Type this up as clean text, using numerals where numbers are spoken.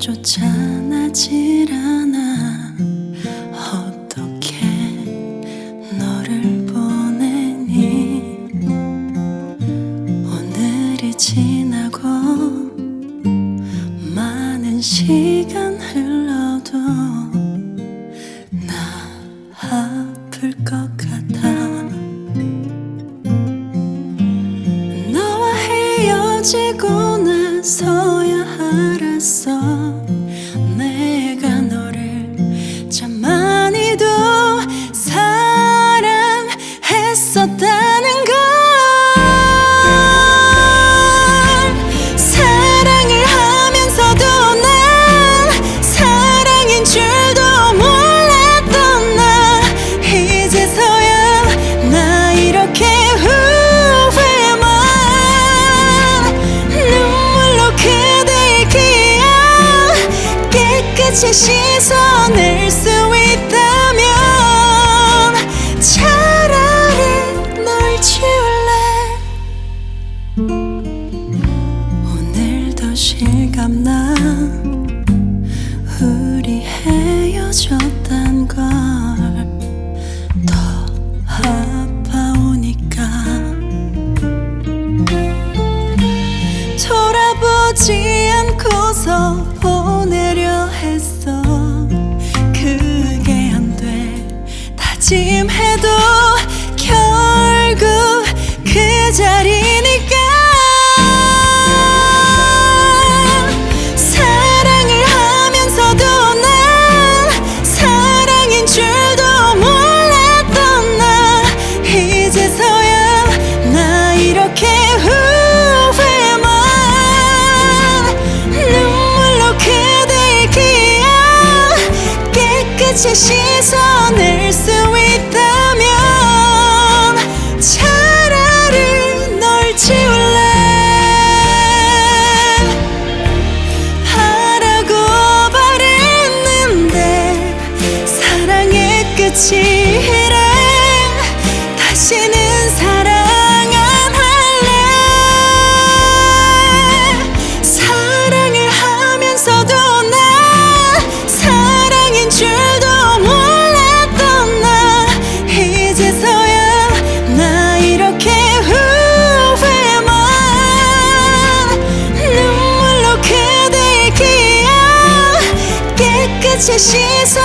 눈물조차 나질 않아. 어떻게 너를 보내니. 오늘이 지나고 많은 시간 흘러도 나 아플 것 같아. 너와 헤어지고 나서야 알았어. 내가 너를 참 많이도 사랑했었다는 걸. 사랑을 하면서도 난 사랑인 줄도 몰랐던 나. 이제서야 나 이렇게 후회만. 눈물로 그댈 기억 깨끗이 씻어낼 수 있다면 차라리 널 지울래. 오늘도 실감나. 우리 헤어졌단 걸 더 아파오니까. 돌아보지 않고서 보내려 했어. 그게 안 돼. 다짐해도 결국 그 자리니까. 사랑을 하면서도 난 사랑인 줄도 몰랐던 나. 이제서야 나 이렇게 후회만. 눈물로 그댈 기억 깨끗이 씻어낼 수 있다면 차라리 널 지울래. 하라고 바랬는데 사랑의 끝이래. 다시는 사랑 안 할래. 사랑을 하면서도 난 사랑인 줄도 몰랐던 나. 이제서야 나 이렇게 후회만. 눈물로 그댈 기억 깨끗이 씻어